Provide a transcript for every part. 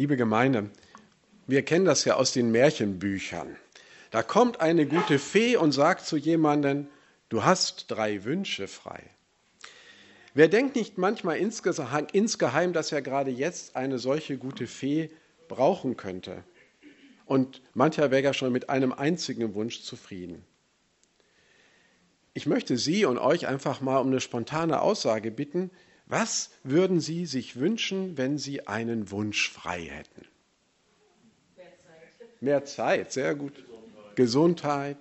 Liebe Gemeinde, wir kennen das ja aus den Märchenbüchern. Da kommt eine gute Fee und sagt zu jemandem, du hast 3 Wünsche frei. Wer denkt nicht manchmal insgeheim, dass er gerade jetzt eine solche gute Fee brauchen könnte? Und mancher wäre ja schon mit einem einzigen Wunsch zufrieden. Ich möchte Sie und euch einfach mal um eine spontane Aussage bitten. Was würden Sie sich wünschen, wenn Sie einen Wunsch frei hätten? Mehr Zeit, sehr gut. Gesundheit.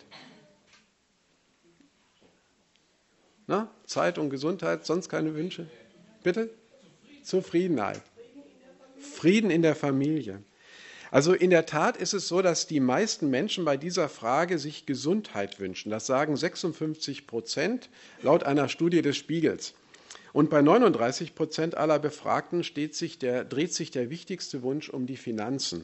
Na, Zeit und Gesundheit, sonst keine Wünsche? Bitte? Zufriedenheit. Frieden in der Familie. Also in der Tat ist es so, dass die meisten Menschen bei dieser Frage sich Gesundheit wünschen. Das sagen 56% laut einer Studie des Spiegels. Und bei 39% aller Befragten dreht sich der wichtigste Wunsch um die Finanzen.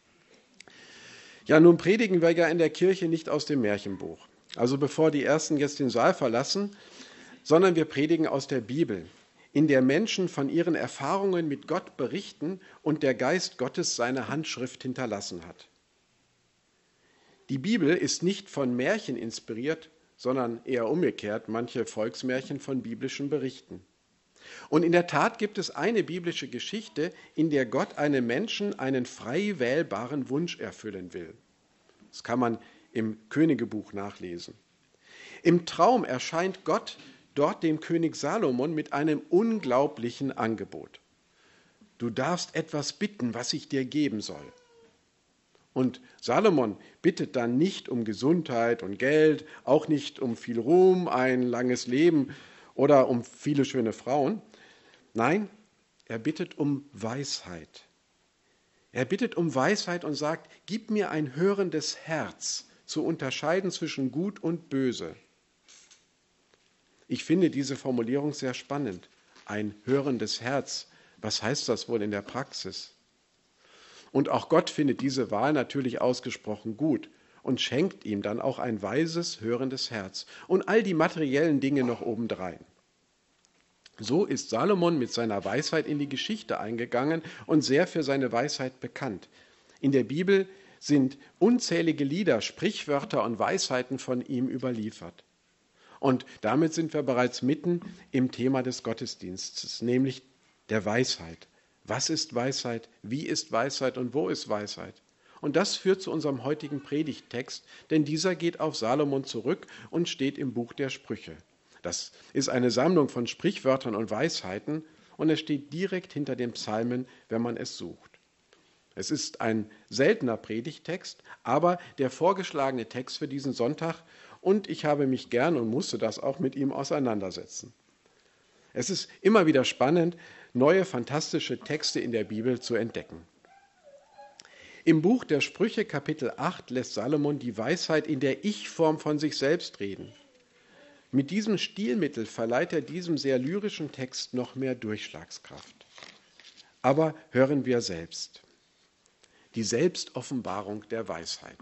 Ja, nun predigen wir ja in der Kirche nicht aus dem Märchenbuch. Also bevor die Ersten jetzt den Saal verlassen, sondern wir predigen aus der Bibel, in der Menschen von ihren Erfahrungen mit Gott berichten und der Geist Gottes seine Handschrift hinterlassen hat. Die Bibel ist nicht von Märchen inspiriert, sondern eher umgekehrt, manche Volksmärchen von biblischen Berichten. Und in der Tat gibt es eine biblische Geschichte, in der Gott einem Menschen einen frei wählbaren Wunsch erfüllen will. Das kann man im Königebuch nachlesen. Im Traum erscheint Gott dort dem König Salomon mit einem unglaublichen Angebot. Du darfst etwas bitten, was ich dir geben soll. Und Salomon bittet dann nicht um Gesundheit und Geld, auch nicht um viel Ruhm, ein langes Leben oder um viele schöne Frauen. Nein, er bittet um Weisheit. Er bittet um Weisheit und sagt, gib mir ein hörendes Herz, zu unterscheiden zwischen Gut und Böse. Ich finde diese Formulierung sehr spannend. Ein hörendes Herz. Was heißt das wohl in der Praxis? Und auch Gott findet diese Wahl natürlich ausgesprochen gut und schenkt ihm dann auch ein weises, hörendes Herz und all die materiellen Dinge noch obendrein. So ist Salomon mit seiner Weisheit in die Geschichte eingegangen und sehr für seine Weisheit bekannt. In der Bibel sind unzählige Lieder, Sprichwörter und Weisheiten von ihm überliefert. Und damit sind wir bereits mitten im Thema des Gottesdienstes, nämlich der Weisheit. Was ist Weisheit? Wie ist Weisheit und wo ist Weisheit? Und das führt zu unserem heutigen Predigttext, denn dieser geht auf Salomon zurück und steht im Buch der Sprüche. Das ist eine Sammlung von Sprichwörtern und Weisheiten und es steht direkt hinter den Psalmen, wenn man es sucht. Es ist ein seltener Predigttext, aber der vorgeschlagene Text für diesen Sonntag und ich habe mich gern und musste das auch mit ihm auseinandersetzen. Es ist immer wieder spannend, neue fantastische Texte in der Bibel zu entdecken. Im Buch der Sprüche Kapitel 8 lässt Salomon die Weisheit in der Ich-Form von sich selbst reden. Mit diesem Stilmittel verleiht er diesem sehr lyrischen Text noch mehr Durchschlagskraft. Aber hören wir selbst. Die Selbstoffenbarung der Weisheit.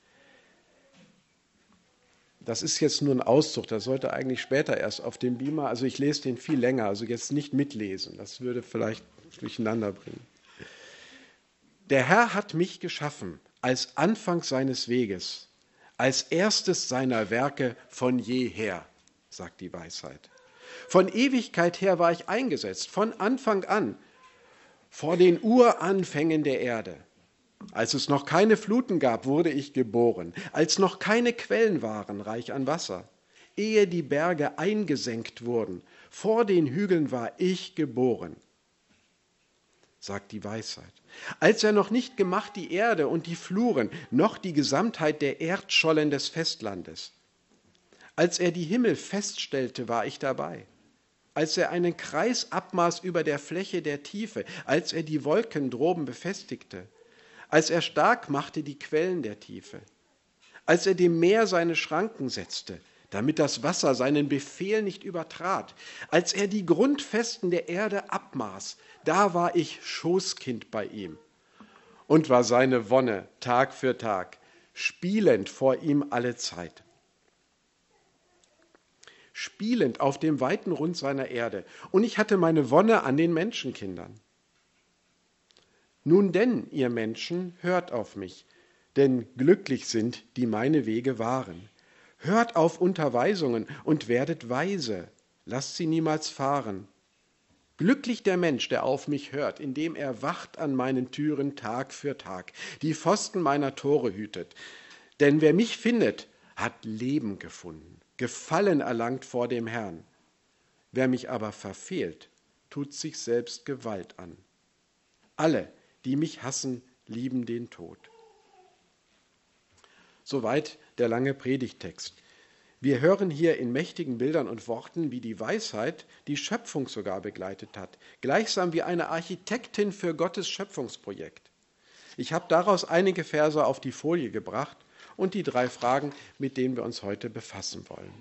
Das ist jetzt nur ein Auszug, das sollte eigentlich später erst auf dem Beamer, also ich lese den viel länger, also jetzt nicht mitlesen, das würde vielleicht durcheinander bringen. Der Herr hat mich geschaffen als Anfang seines Weges, als erstes seiner Werke von jeher, sagt die Weisheit. Von Ewigkeit her war ich eingesetzt, von Anfang an, vor den Uranfängen der Erde. Als es noch keine Fluten gab, wurde ich geboren, als noch keine Quellen waren, reich an Wasser. Ehe die Berge eingesenkt wurden, vor den Hügeln war ich geboren, sagt die Weisheit. Als er noch nicht gemacht die Erde und die Fluren, noch die Gesamtheit der Erdschollen des Festlandes. Als er die Himmel feststellte, war ich dabei. Als er einen Kreis abmaß über der Fläche der Tiefe, als er die Wolken droben befestigte, als er stark machte die Quellen der Tiefe, als er dem Meer seine Schranken setzte, damit das Wasser seinen Befehl nicht übertrat, als er die Grundfesten der Erde abmaß, da war ich Schoßkind bei ihm und war seine Wonne Tag für Tag, spielend vor ihm alle Zeit. Spielend auf dem weiten Rund seiner Erde und ich hatte meine Wonne an den Menschenkindern. Nun denn, ihr Menschen, hört auf mich, denn glücklich sind, die meine Wege wahren. Hört auf Unterweisungen und werdet weise, lasst sie niemals fahren. Glücklich der Mensch, der auf mich hört, indem er wacht an meinen Türen Tag für Tag, die Pfosten meiner Tore hütet. Denn wer mich findet, hat Leben gefunden, Gefallen erlangt vor dem Herrn. Wer mich aber verfehlt, tut sich selbst Gewalt an. Alle, die mich hassen, lieben den Tod. Soweit der lange Predigttext. Wir hören hier in mächtigen Bildern und Worten, wie die Weisheit die Schöpfung sogar begleitet hat, gleichsam wie eine Architektin für Gottes Schöpfungsprojekt. Ich habe daraus einige Verse auf die Folie gebracht und die 3 Fragen, mit denen wir uns heute befassen wollen.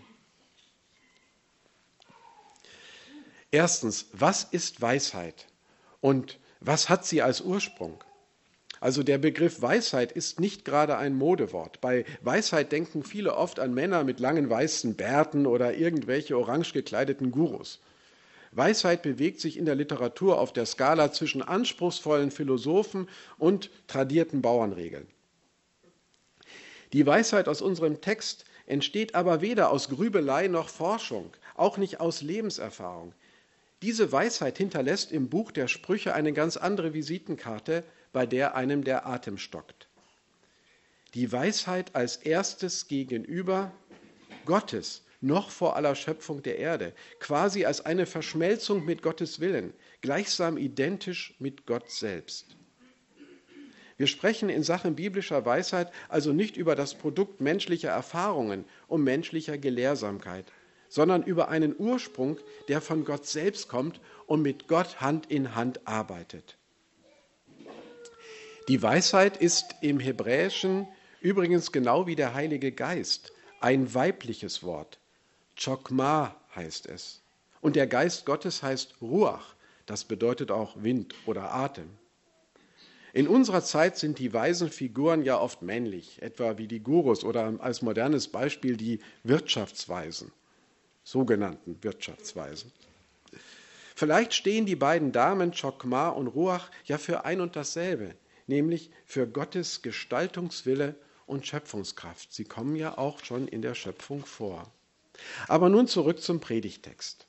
Erstens, was ist Weisheit und was hat sie als Ursprung? Also der Begriff Weisheit ist nicht gerade ein Modewort. Bei Weisheit denken viele oft an Männer mit langen weißen Bärten oder irgendwelche orange gekleideten Gurus. Weisheit bewegt sich in der Literatur auf der Skala zwischen anspruchsvollen Philosophen und tradierten Bauernregeln. Die Weisheit aus unserem Text entsteht aber weder aus Grübelei noch Forschung, auch nicht aus Lebenserfahrung. Diese Weisheit hinterlässt im Buch der Sprüche eine ganz andere Visitenkarte, bei der einem der Atem stockt. Die Weisheit als erstes gegenüber Gottes, noch vor aller Schöpfung der Erde, quasi als eine Verschmelzung mit Gottes Willen, gleichsam identisch mit Gott selbst. Wir sprechen in Sachen biblischer Weisheit also nicht über das Produkt menschlicher Erfahrungen und menschlicher Gelehrsamkeit, sondern über einen Ursprung, der von Gott selbst kommt und mit Gott Hand in Hand arbeitet. Die Weisheit ist im Hebräischen übrigens genau wie der Heilige Geist ein weibliches Wort. Chokmah heißt es. Und der Geist Gottes heißt Ruach. Das bedeutet auch Wind oder Atem. In unserer Zeit sind die weisen Figuren ja oft männlich, etwa wie die Gurus oder als modernes Beispiel die Wirtschaftsweisen, sogenannten Wirtschaftsweisen. Vielleicht stehen die beiden Damen Chokmah und Ruach ja für ein und dasselbe, nämlich für Gottes Gestaltungswille und Schöpfungskraft. Sie kommen ja auch schon in der Schöpfung vor. Aber nun zurück zum Predigtext.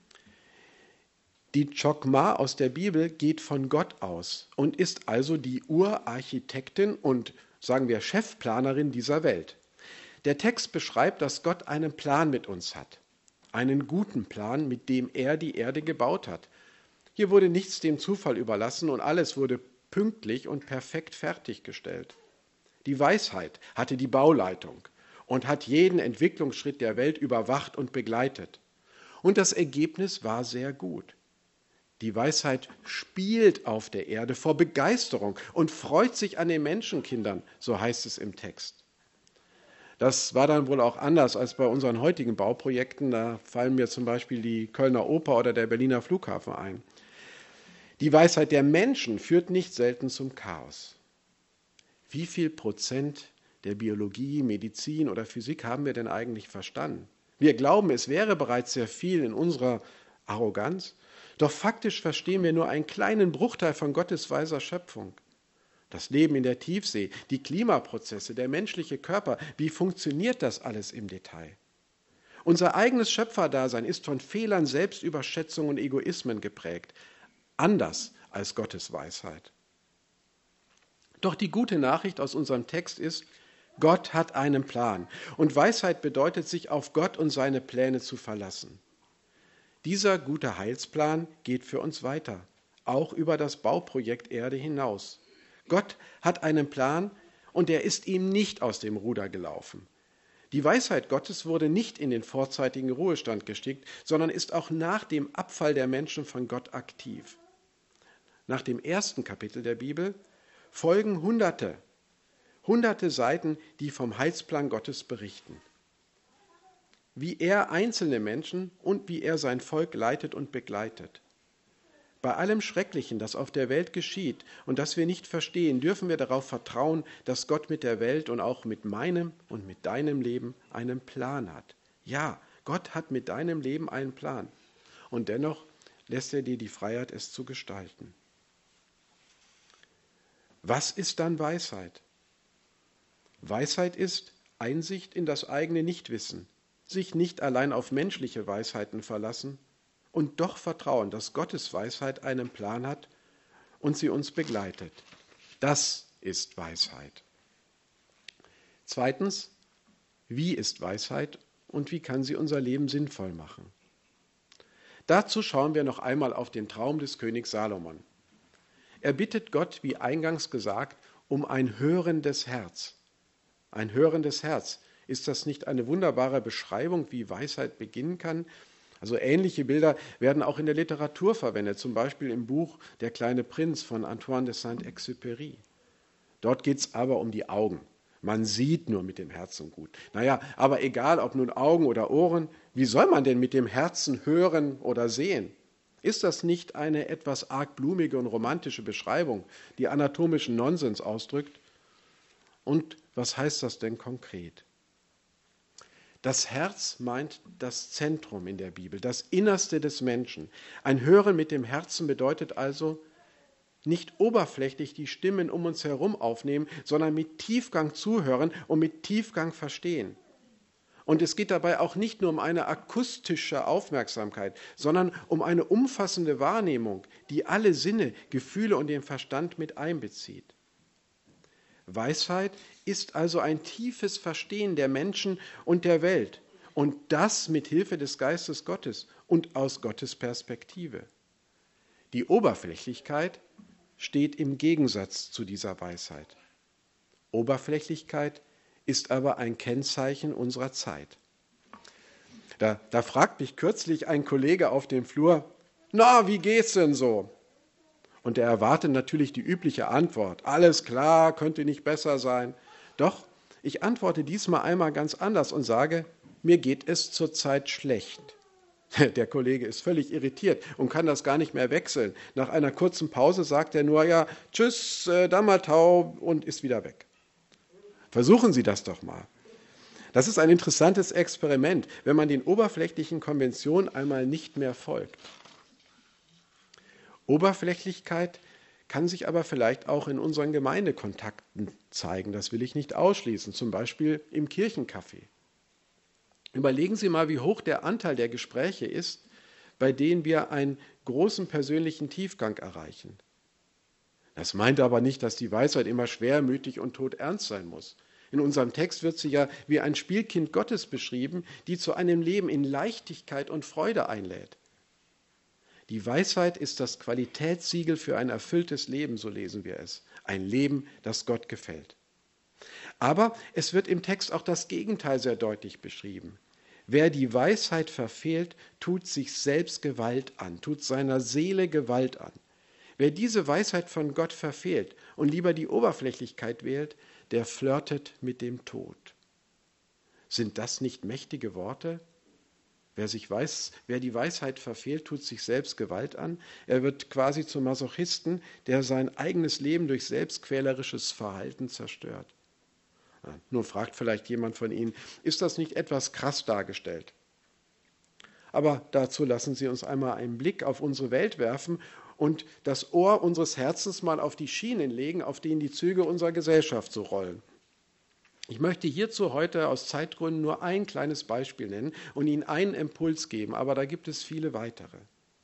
Die Chokmah aus der Bibel geht von Gott aus und ist also die Urarchitektin und, sagen wir, Chefplanerin dieser Welt. Der Text beschreibt, dass Gott einen Plan mit uns hat. Einen guten Plan, mit dem er die Erde gebaut hat. Hier wurde nichts dem Zufall überlassen und alles wurde pünktlich und perfekt fertiggestellt. Die Weisheit hatte die Bauleitung und hat jeden Entwicklungsschritt der Welt überwacht und begleitet. Und das Ergebnis war sehr gut. Die Weisheit spielt auf der Erde vor Begeisterung und freut sich an den Menschenkindern, so heißt es im Text. Das war dann wohl auch anders als bei unseren heutigen Bauprojekten. Da fallen mir zum Beispiel die Kölner Oper oder der Berliner Flughafen ein. Die Weisheit der Menschen führt nicht selten zum Chaos. Wie viel Prozent der Biologie, Medizin oder Physik haben wir denn eigentlich verstanden? Wir glauben, es wäre bereits sehr viel in unserer Arroganz, doch faktisch verstehen wir nur einen kleinen Bruchteil von Gottes weiser Schöpfung. Das Leben in der Tiefsee, die Klimaprozesse, der menschliche Körper, wie funktioniert das alles im Detail? Unser eigenes Schöpferdasein ist von Fehlern, Selbstüberschätzung und Egoismen geprägt. Anders als Gottes Weisheit. Doch die gute Nachricht aus unserem Text ist, Gott hat einen Plan und Weisheit bedeutet, sich auf Gott und seine Pläne zu verlassen. Dieser gute Heilsplan geht für uns weiter, auch über das Bauprojekt Erde hinaus. Gott hat einen Plan und er ist ihm nicht aus dem Ruder gelaufen. Die Weisheit Gottes wurde nicht in den vorzeitigen Ruhestand geschickt, sondern ist auch nach dem Abfall der Menschen von Gott aktiv. Nach dem ersten Kapitel der Bibel folgen hunderte Seiten, die vom Heilsplan Gottes berichten. Wie er einzelne Menschen und wie er sein Volk leitet und begleitet. Bei allem Schrecklichen, das auf der Welt geschieht und das wir nicht verstehen, dürfen wir darauf vertrauen, dass Gott mit der Welt und auch mit meinem und mit deinem Leben einen Plan hat. Ja, Gott hat mit deinem Leben einen Plan. Und dennoch lässt er dir die Freiheit, es zu gestalten. Was ist dann Weisheit? Weisheit ist Einsicht in das eigene Nichtwissen, sich nicht allein auf menschliche Weisheiten verlassen und doch vertrauen, dass Gottes Weisheit einen Plan hat und sie uns begleitet. Das ist Weisheit. Zweitens, wie ist Weisheit und wie kann sie unser Leben sinnvoll machen? Dazu schauen wir noch einmal auf den Traum des Königs Salomon. Er bittet Gott, wie eingangs gesagt, um ein hörendes Herz. Ein hörendes Herz. Ist das nicht eine wunderbare Beschreibung, wie Weisheit beginnen kann? Also ähnliche Bilder werden auch in der Literatur verwendet, zum Beispiel im Buch Der kleine Prinz von Antoine de Saint-Exupéry. Dort geht es aber um die Augen. Man sieht nur mit dem Herzen gut. Naja, aber egal, ob nun Augen oder Ohren, wie soll man denn mit dem Herzen hören oder sehen? Ist das nicht eine etwas arg blumige und romantische Beschreibung, die anatomischen Nonsens ausdrückt? Und was heißt das denn konkret? Das Herz meint das Zentrum in der Bibel, das Innerste des Menschen. Ein Hören mit dem Herzen bedeutet also, nicht oberflächlich die Stimmen um uns herum aufnehmen, sondern mit Tiefgang zuhören und mit Tiefgang verstehen. Und es geht dabei auch nicht nur um eine akustische Aufmerksamkeit, sondern um eine umfassende Wahrnehmung, die alle Sinne, Gefühle und den Verstand mit einbezieht. Weisheit ist also ein tiefes Verstehen der Menschen und der Welt und das mit Hilfe des Geistes Gottes und aus Gottes Perspektive. Die Oberflächlichkeit steht im Gegensatz zu dieser Weisheit. Oberflächlichkeit ist aber ein Kennzeichen unserer Zeit. Da fragt mich kürzlich ein Kollege auf dem Flur, na, wie geht's denn so? Und er erwartet natürlich die übliche Antwort, alles klar, könnte nicht besser sein. Doch, ich antworte diesmal einmal ganz anders und sage, mir geht es zurzeit schlecht. Der Kollege ist völlig irritiert und kann das gar nicht mehr wechseln. Nach einer kurzen Pause sagt er nur, ja, tschüss, dann mal tau und ist wieder weg. Versuchen Sie das doch mal. Das ist ein interessantes Experiment, wenn man den oberflächlichen Konventionen einmal nicht mehr folgt. Oberflächlichkeit kann sich aber vielleicht auch in unseren Gemeindekontakten zeigen. Das will ich nicht ausschließen, zum Beispiel im Kirchencafé. Überlegen Sie mal, wie hoch der Anteil der Gespräche ist, bei denen wir einen großen persönlichen Tiefgang erreichen. Das meint aber nicht, dass die Weisheit immer schwermütig und todernst sein muss. In unserem Text wird sie ja wie ein Spielkind Gottes beschrieben, die zu einem Leben in Leichtigkeit und Freude einlädt. Die Weisheit ist das Qualitätssiegel für ein erfülltes Leben, so lesen wir es. Ein Leben, das Gott gefällt. Aber es wird im Text auch das Gegenteil sehr deutlich beschrieben. Wer die Weisheit verfehlt, tut sich selbst Gewalt an, tut seiner Seele Gewalt an. Wer diese Weisheit von Gott verfehlt und lieber die Oberflächlichkeit wählt, der flirtet mit dem Tod. Sind das nicht mächtige Worte? Wer die Weisheit verfehlt, tut sich selbst Gewalt an. Er wird quasi zum Masochisten, der sein eigenes Leben durch selbstquälerisches Verhalten zerstört. Nun fragt vielleicht jemand von Ihnen, ist das nicht etwas krass dargestellt? Aber dazu lassen Sie uns einmal einen Blick auf unsere Welt werfen und das Ohr unseres Herzens mal auf die Schienen legen, auf denen die Züge unserer Gesellschaft so rollen. Ich möchte hierzu heute aus Zeitgründen nur ein kleines Beispiel nennen und Ihnen einen Impuls geben, aber da gibt es viele weitere.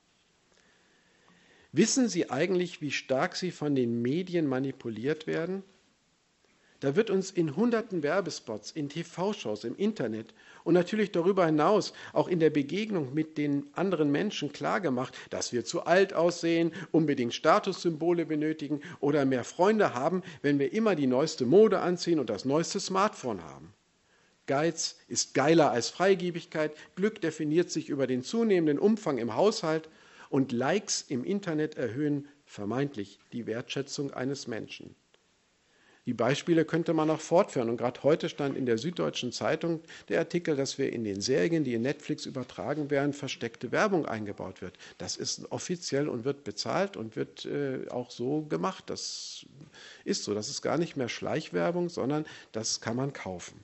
Wissen Sie eigentlich, wie stark Sie von den Medien manipuliert werden? Da wird uns in hunderten Werbespots, in TV-Shows, im Internet und natürlich darüber hinaus auch in der Begegnung mit den anderen Menschen klargemacht, dass wir zu alt aussehen, unbedingt Statussymbole benötigen oder mehr Freunde haben, wenn wir immer die neueste Mode anziehen und das neueste Smartphone haben. Geiz ist geiler als Freigebigkeit, Glück definiert sich über den zunehmenden Umfang im Haushalt und Likes im Internet erhöhen vermeintlich die Wertschätzung eines Menschen. Die Beispiele könnte man noch fortführen. Und gerade heute stand in der Süddeutschen Zeitung der Artikel, dass wir in den Serien, die in Netflix übertragen werden, versteckte Werbung eingebaut wird. Das ist offiziell und wird bezahlt und wird auch so gemacht. Das ist so. Das ist gar nicht mehr Schleichwerbung, sondern das kann man kaufen.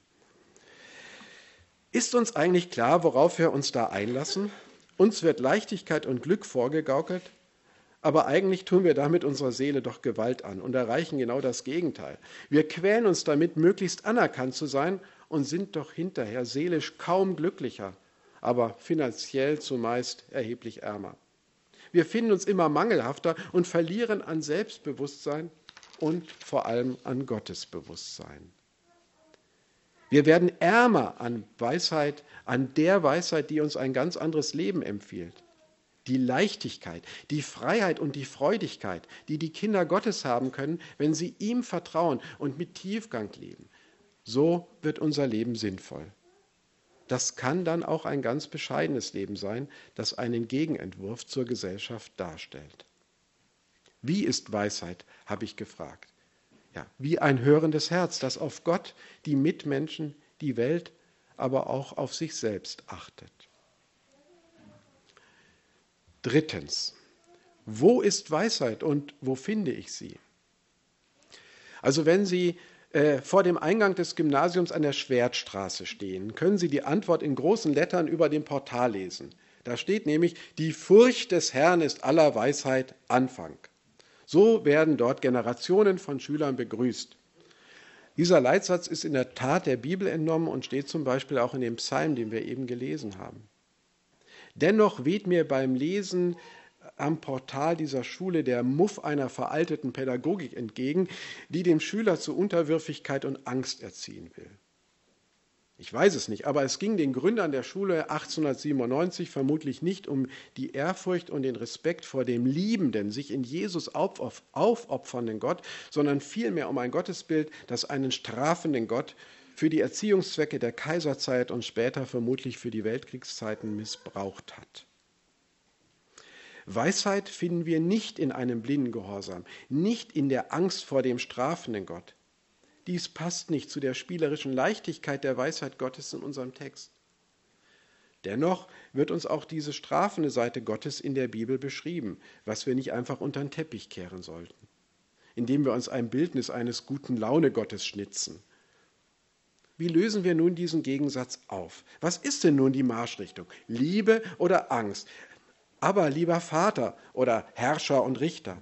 Ist uns eigentlich klar, worauf wir uns da einlassen? Uns wird Leichtigkeit und Glück vorgegaukelt, Aber eigentlich tun wir damit unserer Seele doch Gewalt an und erreichen genau das Gegenteil. Wir quälen uns damit, möglichst anerkannt zu sein und sind doch hinterher seelisch kaum glücklicher, aber finanziell zumeist erheblich ärmer. Wir finden uns immer mangelhafter und verlieren an Selbstbewusstsein und vor allem an Gottesbewusstsein. Wir werden ärmer an Weisheit, an der Weisheit, die uns ein ganz anderes Leben empfiehlt. Die Leichtigkeit, die Freiheit und die Freudigkeit, die die Kinder Gottes haben können, wenn sie ihm vertrauen und mit Tiefgang leben. So wird unser Leben sinnvoll. Das kann dann auch ein ganz bescheidenes Leben sein, das einen Gegenentwurf zur Gesellschaft darstellt. Wie ist Weisheit, habe ich gefragt. Ja, wie ein hörendes Herz, das auf Gott, die Mitmenschen, die Welt, aber auch auf sich selbst achtet. Drittens, wo ist Weisheit und wo finde ich sie? Also wenn Sie vor dem Eingang des Gymnasiums an der Schwertstraße stehen, können Sie die Antwort in großen Lettern über dem Portal lesen. Da steht nämlich, die Furcht des Herrn ist aller Weisheit Anfang. So werden dort Generationen von Schülern begrüßt. Dieser Leitsatz ist in der Tat der Bibel entnommen und steht zum Beispiel auch in dem Psalm, den wir eben gelesen haben. Dennoch weht mir beim Lesen am Portal dieser Schule der Muff einer veralteten Pädagogik entgegen, die dem Schüler zu Unterwürfigkeit und Angst erziehen will. Ich weiß es nicht, aber es ging den Gründern der Schule 1897 vermutlich nicht um die Ehrfurcht und den Respekt vor dem liebenden, sich in Jesus aufopfernden Gott, sondern vielmehr um ein Gottesbild, das einen strafenden Gott für die Erziehungszwecke der Kaiserzeit und später vermutlich für die Weltkriegszeiten missbraucht hat. Weisheit finden wir nicht in einem blinden Gehorsam, nicht in der Angst vor dem strafenden Gott. Dies passt nicht zu der spielerischen Leichtigkeit der Weisheit Gottes in unserem Text. Dennoch wird uns auch diese strafende Seite Gottes in der Bibel beschrieben, was wir nicht einfach unter den Teppich kehren sollten, indem wir uns ein Bildnis eines guten Laune-Gottes schnitzen. Wie lösen wir nun diesen Gegensatz auf? Was ist denn nun die Marschrichtung? Liebe oder Angst? Aber lieber Vater oder Herrscher und Richter?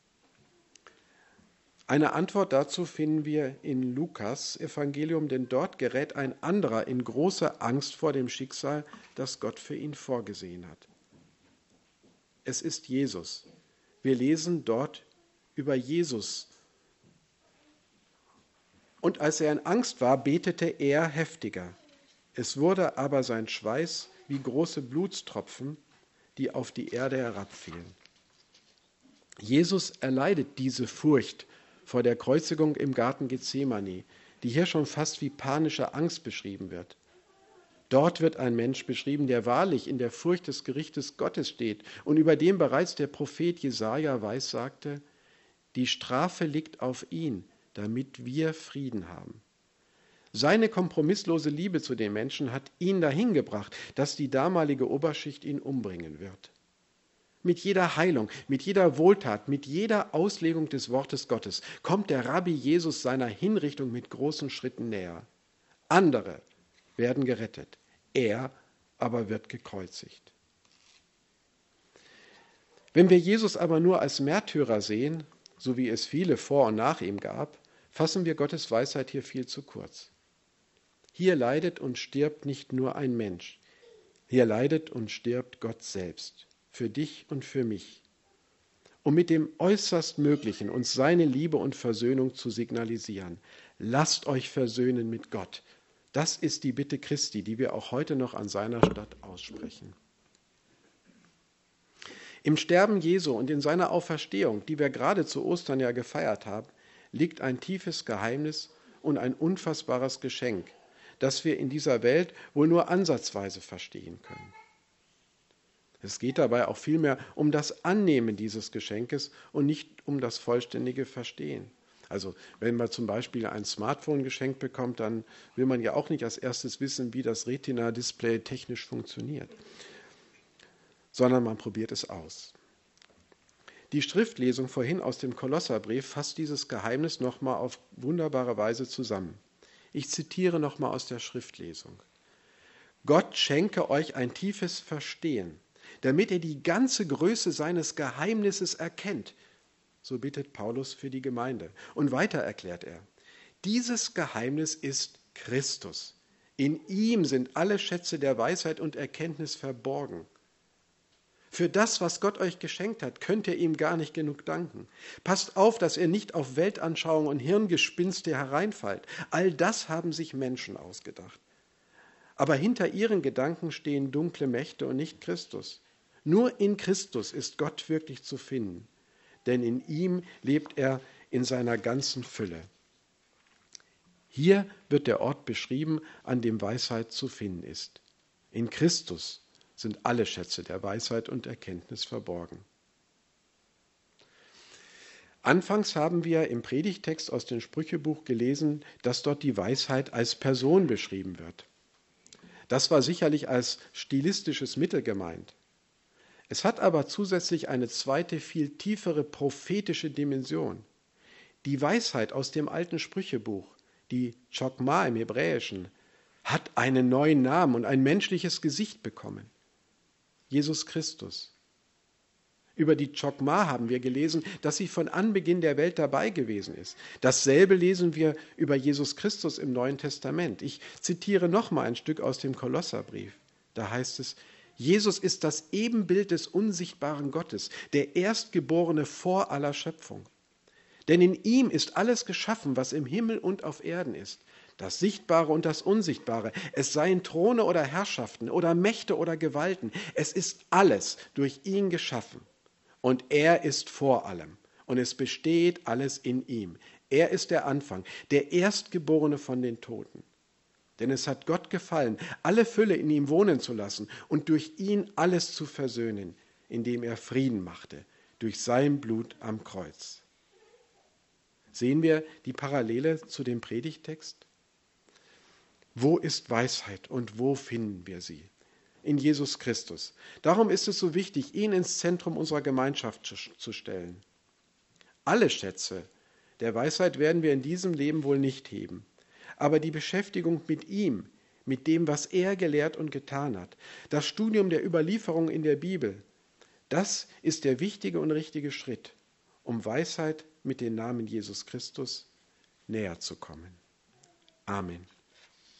Eine Antwort dazu finden wir in Lukas Evangelium, denn dort gerät ein anderer in große Angst vor dem Schicksal, das Gott für ihn vorgesehen hat. Es ist Jesus. Wir lesen dort über Jesus. Und als er in Angst war, betete er heftiger. Es wurde aber sein Schweiß wie große Blutstropfen, die auf die Erde herabfielen. Jesus erleidet diese Furcht vor der Kreuzigung im Garten Gethsemane, die hier schon fast wie panische Angst beschrieben wird. Dort wird ein Mensch beschrieben, der wahrlich in der Furcht des Gerichtes Gottes steht und über dem bereits der Prophet Jesaja weissagte, die Strafe liegt auf ihn, damit wir Frieden haben. Seine kompromisslose Liebe zu den Menschen hat ihn dahin gebracht, dass die damalige Oberschicht ihn umbringen wird. Mit jeder Heilung, mit jeder Wohltat, mit jeder Auslegung des Wortes Gottes kommt der Rabbi Jesus seiner Hinrichtung mit großen Schritten näher. Andere werden gerettet, er aber wird gekreuzigt. Wenn wir Jesus aber nur als Märtyrer sehen, so wie es viele vor und nach ihm gab, fassen wir Gottes Weisheit hier viel zu kurz. Hier leidet und stirbt nicht nur ein Mensch, hier leidet und stirbt Gott selbst. Für dich und für mich, um mit dem Äußerstmöglichen uns seine Liebe und Versöhnung zu signalisieren. Lasst euch versöhnen mit Gott. Das ist die Bitte Christi, die wir auch heute noch an seiner Stadt aussprechen. Im Sterben Jesu und in seiner Auferstehung, die wir gerade zu Ostern ja gefeiert haben, liegt ein tiefes Geheimnis und ein unfassbares Geschenk, das wir in dieser Welt wohl nur ansatzweise verstehen können. Es geht dabei auch vielmehr um das Annehmen dieses Geschenkes und nicht um das vollständige Verstehen. Also wenn man zum Beispiel ein Smartphone geschenkt bekommt, dann will man ja auch nicht als erstes wissen, wie das Retina-Display technisch funktioniert, sondern man probiert es aus. Die Schriftlesung vorhin aus dem Kolosserbrief fasst dieses Geheimnis nochmal auf wunderbare Weise zusammen. Ich zitiere nochmal aus der Schriftlesung. Gott schenke euch ein tiefes Verstehen, damit er die ganze Größe seines Geheimnisses erkennt. So bittet Paulus für die Gemeinde. Und weiter erklärt er, dieses Geheimnis ist Christus. In ihm sind alle Schätze der Weisheit und Erkenntnis verborgen. Für das, was Gott euch geschenkt hat, könnt ihr ihm gar nicht genug danken. Passt auf, dass ihr nicht auf Weltanschauung und Hirngespinste hereinfallt. All das haben sich Menschen ausgedacht. Aber hinter ihren Gedanken stehen dunkle Mächte und nicht Christus. Nur in Christus ist Gott wirklich zu finden, denn in ihm lebt er in seiner ganzen Fülle. Hier wird der Ort beschrieben, an dem Weisheit zu finden ist. In Christus sind alle Schätze der Weisheit und Erkenntnis verborgen. Anfangs haben wir im Predigtext aus dem Sprüchebuch gelesen, dass dort die Weisheit als Person beschrieben wird. Das war sicherlich als stilistisches Mittel gemeint. Es hat aber zusätzlich eine zweite, viel tiefere prophetische Dimension. Die Weisheit aus dem alten Sprüchebuch, die Chokmah im Hebräischen, hat einen neuen Namen und ein menschliches Gesicht bekommen. Jesus Christus. Über die Chokmah haben wir gelesen, dass sie von Anbeginn der Welt dabei gewesen ist. Dasselbe lesen wir über Jesus Christus im Neuen Testament. Ich zitiere nochmal ein Stück aus dem Kolosserbrief. Da heißt es, Jesus ist das Ebenbild des unsichtbaren Gottes, der Erstgeborene vor aller Schöpfung. Denn in ihm ist alles geschaffen, was im Himmel und auf Erden ist. Das Sichtbare und das Unsichtbare, es seien Throne oder Herrschaften oder Mächte oder Gewalten, es ist alles durch ihn geschaffen. Und er ist vor allem und es besteht alles in ihm. Er ist der Anfang, der Erstgeborene von den Toten. Denn es hat Gott gefallen, alle Fülle in ihm wohnen zu lassen und durch ihn alles zu versöhnen, indem er Frieden machte, durch sein Blut am Kreuz. Sehen wir die Parallele zu dem Predigtext? Wo ist Weisheit und wo finden wir sie? In Jesus Christus. Darum ist es so wichtig, ihn ins Zentrum unserer Gemeinschaft zu stellen. Alle Schätze der Weisheit werden wir in diesem Leben wohl nicht heben. Aber die Beschäftigung mit ihm, mit dem, was er gelehrt und getan hat, das Studium der Überlieferung in der Bibel, das ist der wichtige und richtige Schritt, um Weisheit mit dem Namen Jesus Christus näher zu kommen. Amen.